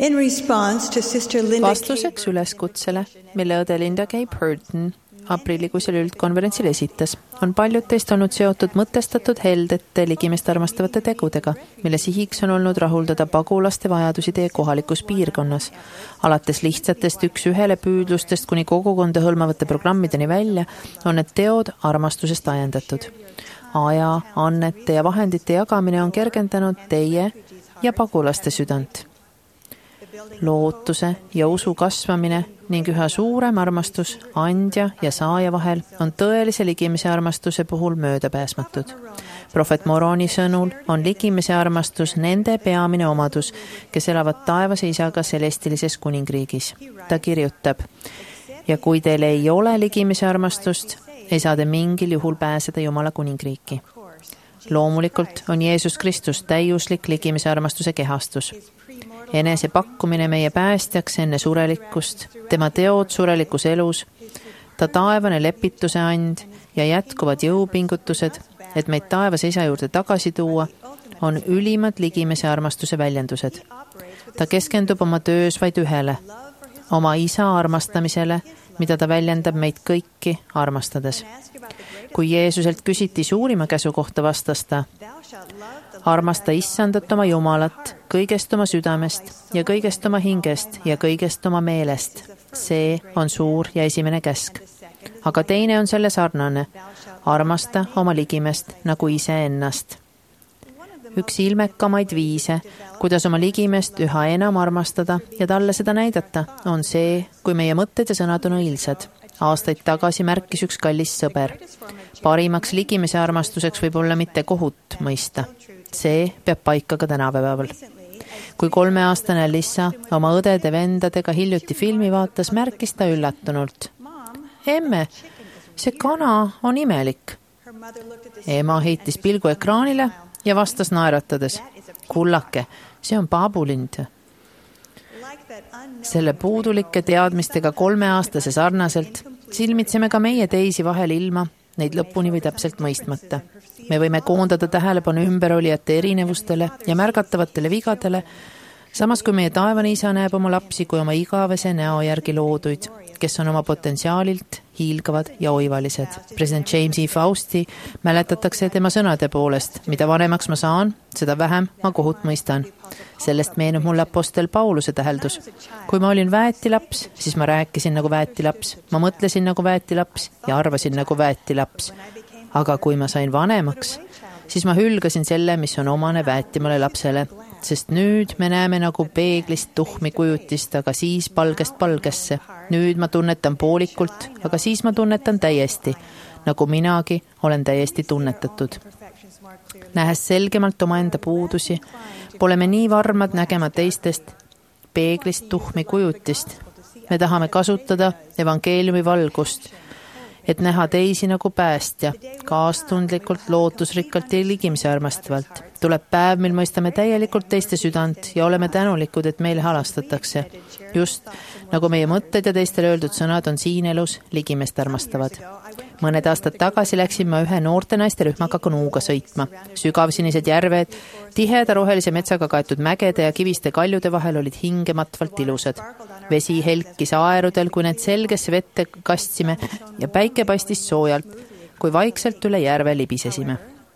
In response to Sister Linda Vastuseks üleskutsele, mille õde Linda K. Burton aprillikuisel üldkonverentsil esitas, on paljud teist olnud seotud mõtestatud heldete ligimest armastavate tegudega, mille sihiks on olnud rahuldada pagulaste vajadusi teie kohalikus piirkonnas. Alates lihtsatest üks-ühele püüdlustest kuni kogukonda hõlmavate programmideni välja on need teod armastusest ajendatud. Aja, annete ja vahendite jagamine on kergendanud teie ja pagulaste südant. Lootuse ja usu kasvamine ning üha suurem armastus andja ja saaja vahel on tõelise ligimise armastuse puhul möödapääsmatud. Prohvet Moroni sõnul on ligimise armastus nende peamine omadus, kes elavad taevase isaga celestilises kuningriigis. Ta kirjutab, ja kui teil ei ole ligimise armastust, ei saa te mingil juhul pääseda Jumala kuningriiki. Loomulikult on Jeesus Kristus täiuslik ligimise armastuse kehastus. Enese pakkumine meie päästjaks enne surelikkust, tema teod surelikus elus, ta taevane lepituse and ja jätkuvad jõupingutused, et meid taevase isa juurde tagasi tuua, on ülimad ligimise armastuse väljendused. Ta keskendub oma töös vaid ühele, oma isa armastamisele, mida ta väljendab meid kõiki armastades. Kui Jeesuselt küsiti suurima käsu kohta, vastas ta, armasta issandat oma Jumalat kõigest oma südamest ja kõigest oma hingest ja kõigest oma meelest. See on suur ja esimene käsk. Aga teine on selle sarnane. Armasta oma ligimest nagu iseennast. Üks ilmekamaid viise, kuidas oma ligimest üha enam armastada ja talle seda näidata, on see, kui meie mõtted ja sõnad on õilsad. Aastaid tagasi märkis üks kallis sõber. Parimaks ligimise armastuseks võib olla mitte kohut mõista. See peab paika ka tänapäeval. Kui 3-aastane Lissa oma õdede-vendadega hiljuti filmi vaatas, märkis ta üllatunult. Emme, see kana on imelik. Ema heitis pilgu ekraanile ja vastas naeratades. Kullake, see on paabulind. Selle puudulike teadmistega 3-aastase sarnaselt silmitseme ka meie teisi vahel ilma, neid lõpuni või täpselt mõistmata. Me võime koondada tähelepanu ümberolijate erinevustele ja märgatavatele vigadele, samas kui meie taevane isa näeb oma lapsi kui oma igavese näo järgi looduid, kes on oma potentsiaalilt hiilgavad ja oivalised. President James E. Fausti mäletatakse tema sõnade poolest, mida vanemaks ma saan, seda vähem ma kohut mõistan. Sellest meenub mulle apostel Pauluse täheldus. Kui ma olin väetilaps, siis ma rääkisin nagu väetilaps, ma mõtlesin nagu väetilaps ja arvasin nagu väetilaps. Aga kui ma sain vanemaks, siis ma hülgasin selle, mis on omane väetimale lapsele, sest nüüd me näeme nagu peeglist tuhmi kujutist, aga siis palgest palgesse. Nüüd ma tunnetan poolikult, aga siis ma tunnetan täiesti, nagu minagi olen täiesti tunnetatud. Nähes selgemalt omaenda puudusi, pole me nii varmad nägema teistest peeglist tuhmi kujutist. Me tahame kasutada evangeeliumi valgust, et näha teisi nagu päästja, kaastundlikult, lootusrikkalt ja ligimise armastavalt. Tuleb päev, mil mõistame täielikult teiste südant ja oleme tänulikud, et meile halastatakse. Just nagu meie mõtted ja teistele öeldud sõnad on siin elus ligimest armastavad. Mõned aastad tagasi läksin ma ühe noorte naiste rühmaga kanuuga sõitma. Sügavsinised järved, tiheda rohelise metsaga kaetud mägede ja kiviste kaljude vahel olid hingematvalt ilusad. Vesi helkis aerudel, kui need selgesse vette kastsime ja päike paistis soojalt, kui vaikselt üle järve libisesime.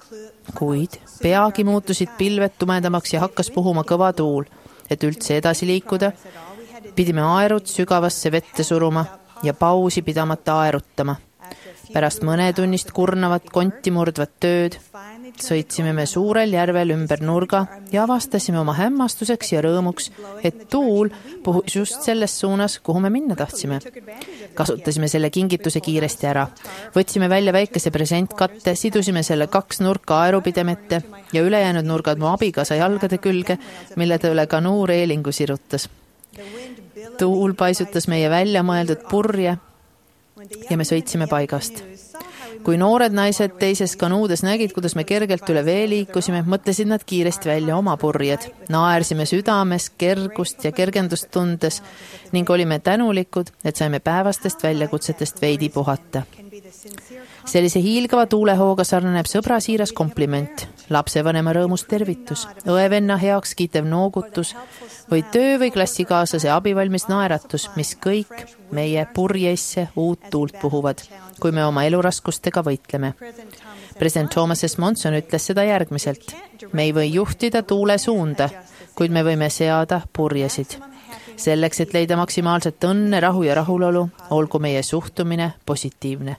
Kuid peagi muutusid pilved tumedamaks ja hakkas puhuma kõva tuul, et üldse edasi liikuda. Pidime aerud sügavasse vette suruma ja pausi pidamata aerutama. Pärast mõnetunnist kurnavat konti murdvat tööd sõitsime me suurel järvel ümber nurga ja avastasime oma hämmastuseks ja rõõmuks, et tuul puhus just selles suunas, kuhu me minna tahtsime. Kasutasime selle kingituse kiiresti ära. Võtsime välja väikese presentkatte, sidusime selle 2 nurka aerupidemette ja ülejäänud nurgad mu abikaasa jalgade külge, mille ta üle kanuu reelingu sirutas. Tuul paisutas meie välja mõeldud purje ja me sõitsime paigast. Kui noored naised teises kanuudes nägid, kuidas me kergelt üle vee liikusime, mõtlesid nad kiiresti välja oma purjed. Naersime südames kergust ja kergendust tundes ning olime tänulikud, et saime päevastest väljakutsetest veidi puhata. Sellise hiilgava tuulehooga sarnaneb sõbra siiras kompliment, lapsevanema rõõmus tervitus, õevenna heaks kiitev noogutus või töö- või klassikaaslase abivalmis naeratus, mis kõik meie purjeisse uut tuult puhuvad, kui me oma eluraskustega võitleme. President Thomas S. Monson ütles seda järgmiselt. Me ei või juhtida tuule suunda, kuid me võime seada purjesid. Selleks, et leida maksimaalset õnne, rahu ja rahulolu, olgu meie suhtumine positiivne.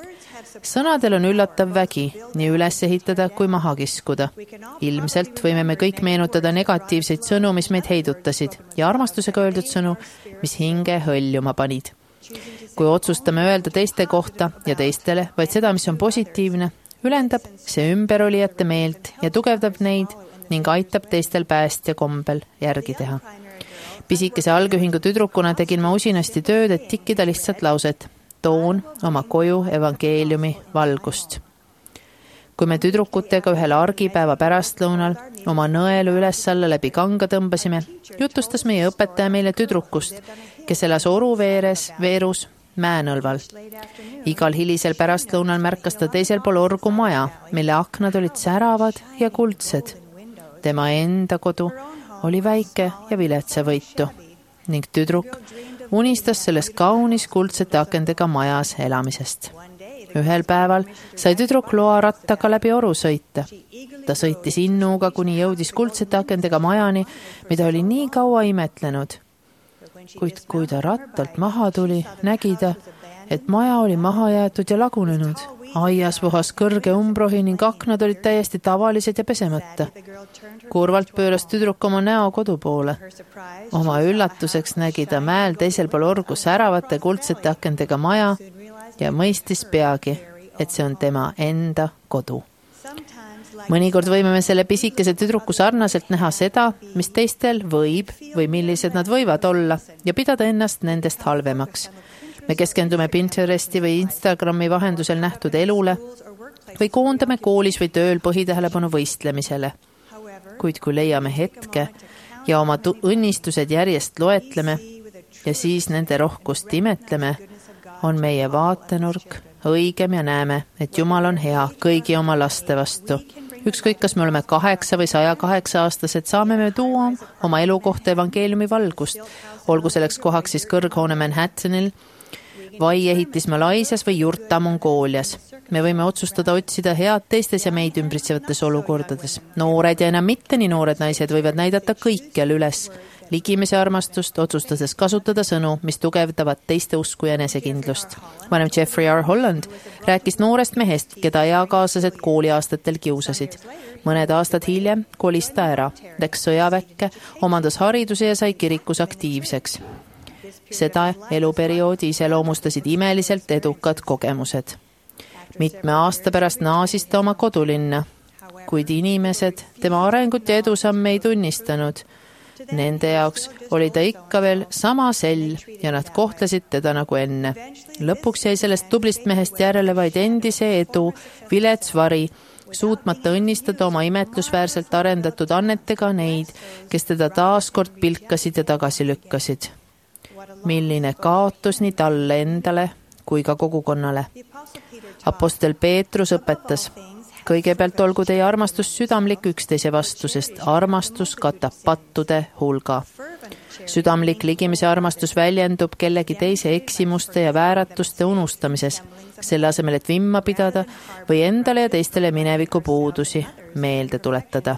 Sõnadel on üllatav vägi, nii üles ehitada kui maha kiskuda. Ilmselt võime me kõik meenutada negatiivseid sõnu, mis meid heidutasid, ja armastusega öeldud sõnu, mis hinge hõljuma panid. Kui otsustame öelda teiste kohta ja teistele vaid seda, mis on positiivne, ülendab see ümberolijate meelt ja tugevdab neid ning aitab teistel päästja kombel järgi teha. Pisikese algühingu tüdrukuna tegin ma usinasti tööd, et tikkida lihtsalt lauset. Toon oma koju evangeeliumi valgust. Kui me tüdrukutega ühel argipäeva pärastlõunal oma nõelu üles-alla läbi kanga tõmbasime, jutustas meie õpetaja meile tüdrukust, kes elas Oruveerus Mäenõlval. Igal hilisel pärastlõunal märkas ta teisel pool orgu maja, mille aknad olid säravad ja kuldsed. Tema enda kodu oli väike ja viletsavõitu ning tüdruk unistas selles kaunis kuldsete akendega majas elamisest. Ühel päeval sai tüdruk loa rattaga läbi oru sõita. Ta sõitis innuga, kuni jõudis kuldsete akendega majani, mida oli nii kaua imetlenud. Kuid kui ta rattalt maha tuli, nägi ta, et maja oli maha jäetud ja lagunenud. Aias vohas kõrge umbrohi ning aknad olid täiesti tavalised ja pesemata. Kurvalt pööras tüdruk oma näo kodu poole. Oma üllatuseks nägi ta mäel teisel pool orgu säravate kuldsete akendega maja ja mõistis peagi, et see on tema enda kodu. Mõnikord võime me selle pisikese tüdruku sarnaselt näha seda, mis teistel võib või millised nad võivad olla ja pidada ennast nendest halvemaks. Me keskendume Pinteresti või Instagrami vahendusel nähtud elule või koondame koolis või tööl põhitähelepanu võistlemisele. Kuid kui leiame hetke ja oma õnnistused järjest loetleme ja siis nende rohkust imetleme, on meie vaatenurk õigem ja näeme, et Jumal on hea kõigi oma laste vastu. Ükskõik, kas me oleme 8 või 108-aastased, saame me tuua oma elukohta evangeeliumi valgust, olgu selleks kohaks siis kõrghoone Manhattanil, vai ehitis Malaisias või jurta Mongoolias. Me võime otsustada otsida head teistes ja meid ümbritsevates olukordades. Noored ja enam mitte nii noored naised võivad näidata kõikjal üles ligimise armastust, otsustades kasutada sõnu, mis tugevdavad teiste usku ja enesekindlust. Vanem Jeffrey R. Holland rääkis noorest mehest, keda eakaaslased kooliaastatel kiusasid. Mõned aastad hiljem kolis ta ära, läks sõjaväkke, omandas hariduse ja sai kirikus aktiivseks. Seda eluperioodi iseloomustasid imeliselt edukad kogemused. Mitme aasta pärast naasis ta oma kodulinna, kuid inimesed tema arengut ja edusamme ei tunnistanud. Nende jaoks oli ta ikka veel sama sell ja nad kohtlesid teda nagu enne. Lõpuks jäi sellest tublist mehest järele vaid endise edu, vilets vari, suutmata õnnistada oma imetlusväärselt arendatud annetega neid, kes teda taaskord pilkasid ja tagasi lükkasid. Milline kaotus nii talle endale kui ka kogukonnale. Apostel Peetrus õpetas, kõigepealt olgu teie armastus südamlik üksteise vastu, sest armastus katab pattude hulga. Südamlik ligimise armastus väljendub kellegi teise eksimuste ja vääratuste unustamises, selle asemel, et vimma pidada või endale ja teistele mineviku puudusi meelde tuletada.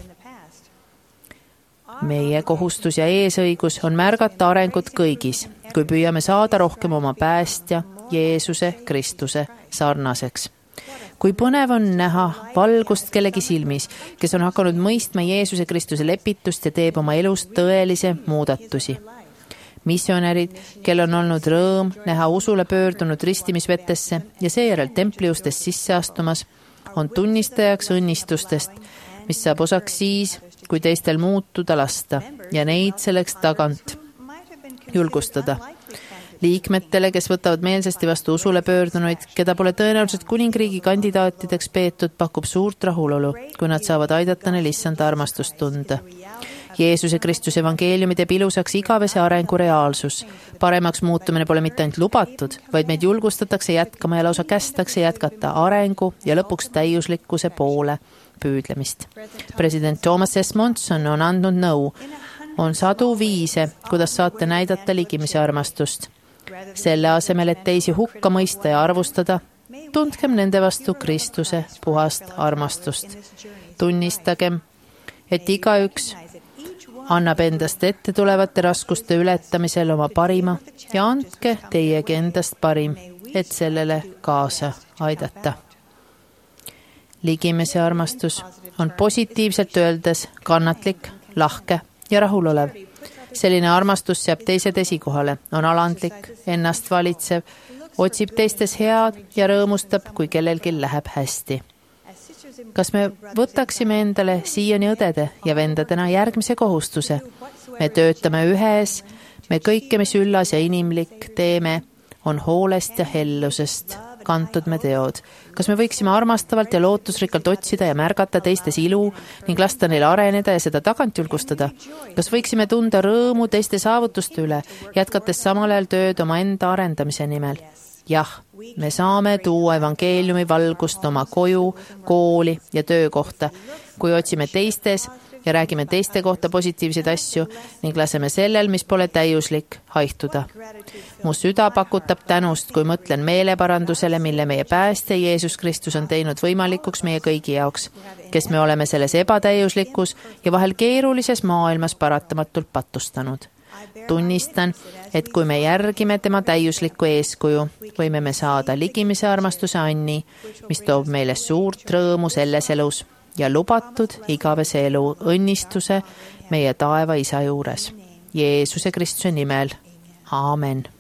Meie kohustus ja eesõigus on märgata arengut kõigis, kui püüame saada rohkem oma päästja, Jeesuse Kristuse sarnaseks. Kui põnev on näha valgust kellegi silmis, kes on hakanud mõistma Jeesuse Kristuse lepitust ja teeb oma elus tõelise muudatusi. Missionärid, kel on olnud rõõm näha usule pöördunud ristimisvetesse ja seejärel templiustest sisse astumas, on tunnistajaks õnnistustest, mis saab osaks siis, kui teistel muutuda lasta ja neid selleks tagant julgustada. Liikmetele, kes võtavad meelsasti vastu usule pöördunuid, keda pole tõenäoliselt kuningriigi kandidaatideks peetud, pakub suurt rahulolu, kui nad saavad aidata neil issanda armastust tunda. Jeesuse Kristuse evangeeliumi teeb ilusaks igavese arengu reaalsus. Paremaks muutumine pole mitte ainult lubatud, vaid meid julgustatakse jätkama ja lausa kästakse jätkata arengu ja lõpuks täiuslikkuse poole püüdlemist. President Thomas S. Monson on andnud nõu. On sadu viise, kuidas saate näidata ligimise armastust. Selle asemel, et teisi hukka mõista ja arvustada, tundkem nende vastu Kristuse puhast armastust. Tunnistagem, et igaüks annab endast ette tulevate raskuste ületamisel oma parima ja andke teiegi endast parim, et sellele kaasa aidata. Ligimise armastus on positiivselt öeldes kannatlik, lahke ja rahulolev. Selline armastus seab teised esikohale, on alandlik, ennast valitsev, otsib teistes head ja rõõmustab, kui kellelgi läheb hästi. Kas me võtaksime endale siiani õdede ja vendadena järgmise kohustuse? Me töötame ühes, me kõike, mis üllas ja inimlik teeme, on hoolest ja hellusest kantud me teod. Kas me võiksime armastavalt ja lootusrikkalt otsida ja märgata teistes ilu ning lasta neil areneda ja seda tagant julgustada? Kas võiksime tunda rõõmu teiste saavutuste üle, jätkates samal ajal tööd oma enda arendamise nimel? Jah, me saame tuua evangeeliumi valgust oma koju, kooli ja töökohta, kui otsime teistes ja räägime teiste kohta positiivseid asju ning laseme sellel, mis pole täiuslik, haihtuda. Mu süda pakutab tänust, kui mõtlen meeleparandusele, mille meie päästja Jeesus Kristus on teinud võimalikuks meie kõigi jaoks, kes me oleme selles ebatäiuslikus ja vahel keerulises maailmas paratamatult patustanud. Tunnistan, et kui me järgime tema täiuslikku eeskuju, võime me saada ligimise armastuse anni, mis toob meile suurt rõõmu selles elus ja lubatud igavese elu õnnistuse meie taeva isa juures. Jeesuse Kristuse nimel. Aamen.